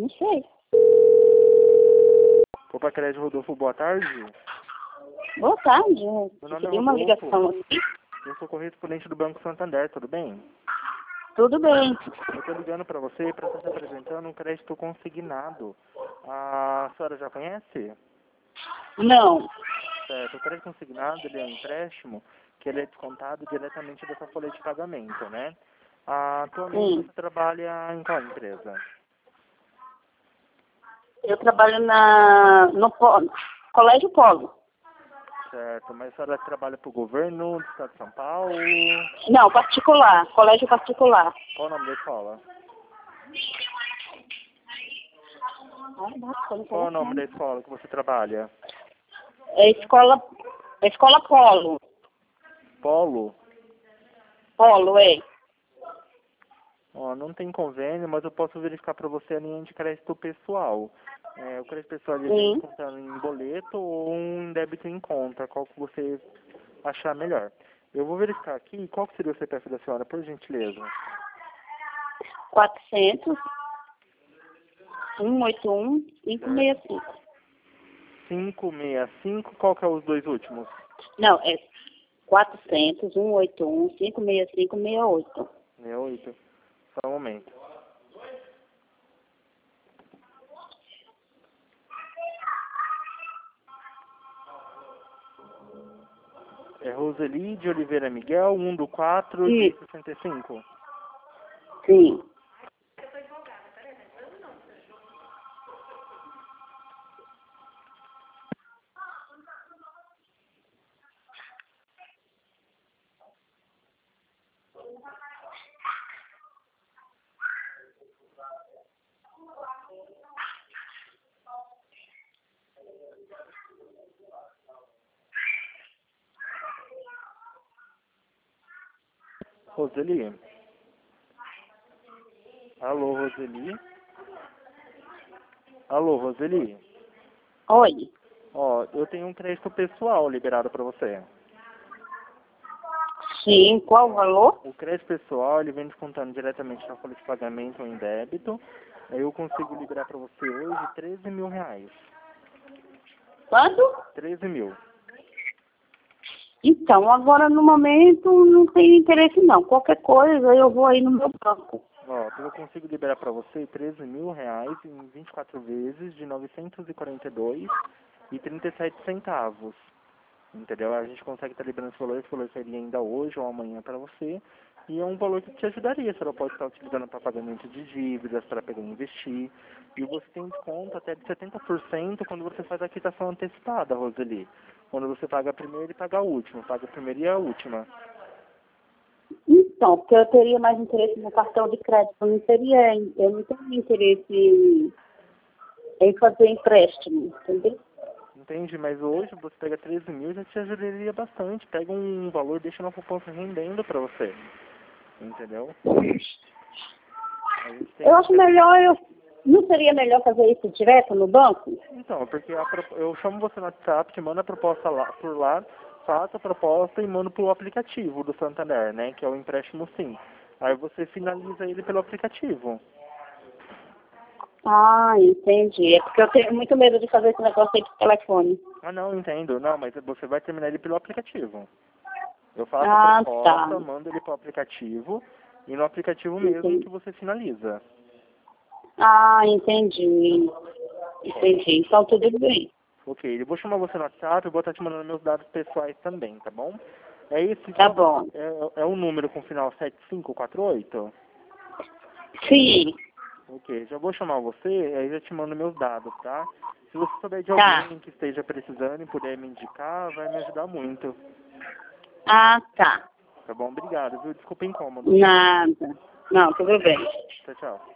Não sei. Opa, Crédito Rodolfo, boa tarde. Boa tarde. Meu nome é Recebi uma Rodolfo. ligação aqui. Eu sou correspondente do Banco Santander, tudo bem? Tudo bem. Eu tô ligando para você para estar se apresentando um crédito consignado. A senhora já conhece? Não. Certo, o crédito consignado ele é um empréstimo que ele é descontado diretamente dessa folha de pagamento, né? Atualmente Sim. você trabalha em qual empresa? Eu trabalho no Colégio Polo. Certo, mas a senhora trabalha para o governo do estado de São Paulo? Não, particular. Colégio particular. Qual o nome da escola? Qual é o nome da escola que você trabalha? É escola Polo. Polo? Polo, é. Ó, não tem convênio, mas eu posso verificar para você a linha de crédito pessoal. O crédito pessoal ele vem contando em boleto ou em débito em conta, qual que você achar melhor. Eu vou verificar aqui, qual que seria o CPF da senhora, por gentileza? 400 181 565. 565, qual que é os dois últimos? Não, é 400 181 565 68. 68. Só um momento. É Roseli de Oliveira Miguel, 1 do 4 de 65. Sim. Roseli? Alô, Roseli? Alô, Roseli? Oi. Ó, eu tenho um crédito pessoal liberado para você. Sim, qual o valor? O crédito pessoal, ele vem descontando diretamente na folha de pagamento ou em débito. Aí eu consigo liberar para você hoje 13 mil reais. Quanto? 13 mil. Então, agora no momento não tenho interesse não. Qualquer coisa eu vou aí no meu banco. Ó, eu consigo liberar para você 13 mil reais em 24 vezes de 942 e 37 centavos. Entendeu? A gente consegue estar liberando esse valor seria ainda hoje ou amanhã para você. E é um valor que te ajudaria. Você pode estar utilizando para pagamento de dívidas, para pegar e investir. E você tem desconto até de 70% quando você faz a quitação antecipada, Roseli. Quando você paga a primeira e paga a última. Paga a primeira e a última. Então, porque eu teria mais interesse no cartão de crédito. Eu não tenho interesse em fazer empréstimo, entendeu? Entende? Mas hoje você pega 13 mil já te ajudaria bastante. Pega um valor, deixa na poupança rendendo para você. Entendeu? Eu acho melhor, não seria melhor fazer isso direto no banco? Então, porque eu chamo você no WhatsApp, te mando a proposta lá, por lá, faço a proposta e mando pro aplicativo do Santander, né? Que é o empréstimo sim. Aí você finaliza ele pelo aplicativo. Ah, entendi. É porque eu tenho muito medo de fazer esse negócio aí por telefone. Ah, não, entendo. Não, mas você vai terminar ele pelo aplicativo. Eu faço Ah, a proposta, tá. mando ele pro aplicativo e no aplicativo mesmo que você finaliza. Ah, entendi. Entendi. Então tudo bem. Ok, eu vou chamar você no WhatsApp, eu vou estar te mandando meus dados pessoais também, tá bom? É esse Tá bom. é o número com final 7548? Sim. Ok, já vou chamar você, aí já te mando meus dados, tá? Se você souber de Tá. alguém que esteja precisando e puder me indicar, vai me ajudar muito. Ah, tá. Tá bom? Obrigado, viu? Desculpa o incômodo. Nada. Não, tudo bem. Tchau, tchau.